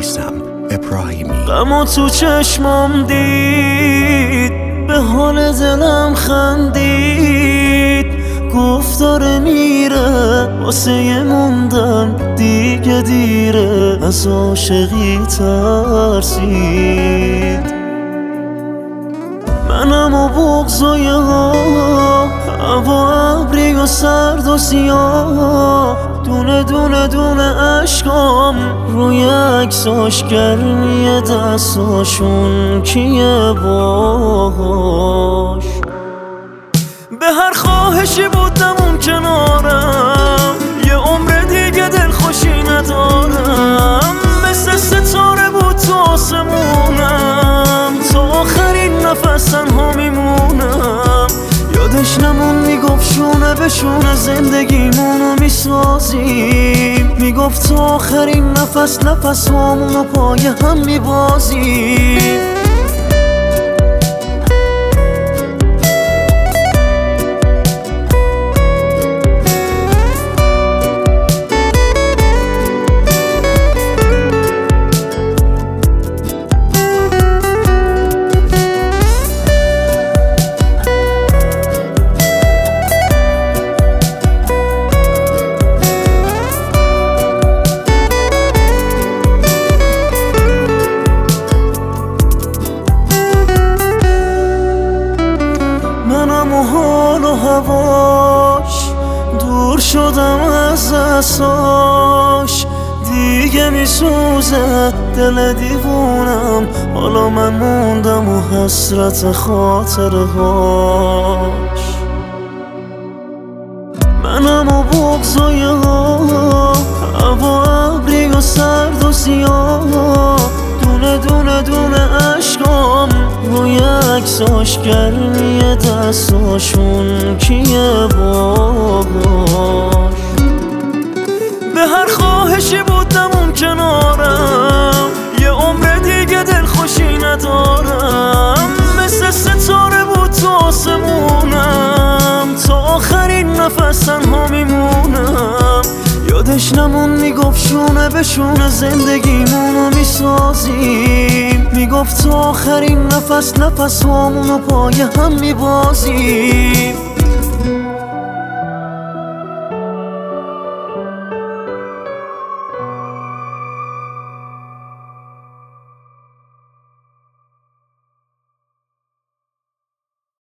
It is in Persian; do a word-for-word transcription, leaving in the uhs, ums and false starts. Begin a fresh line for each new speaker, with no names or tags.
میثم ابراهیمی.
غمو تو چشمام دید، به حال دلم خندید، گفت داره میره واسه موندن دیگه دیره، از عاشقی ترسید. منم و بغض و یه ها، هوا ابری و سرد و سیاه، دونه دونه دونه عشقام روی عکساش، گرمی دستاشون کیه باهاش. به هر خواهشی بودم اون کنارم، یه عمر دیگه دلخوشی ندارم، مثل ستاره بود تو آسمونم، تا آخرین نفس تنها میمونم. یادش نمون میگفت شونه به شونه زندگیمونو میسازیم، میگفت تا آخرین نفس نفس هامونو پای هم میبازیم. منم و حال و هواش دور شدم از دستاش، دیگه میسوزه دل دیوونم، حالا من موندم و حسرت خاطرهاش. منم و بغض و یه ها، هوا ابری و سرد و سیاه، دونه دونه دونه عشقام روی عکساش، گرمی دستاشون کیه باهاش. به هر خواهشی بودم اون کنارم، یه عمر دیگه دلخوشی ندارم، مثل ستاره بود تو آسمونم، تا آخرین نفس تنها میمونم. یادش نمون میگفت شونه به شونه زندگیمونو میسازیم، میگفت تا آخرین نفس نفس هامونو پای هم میبازیم.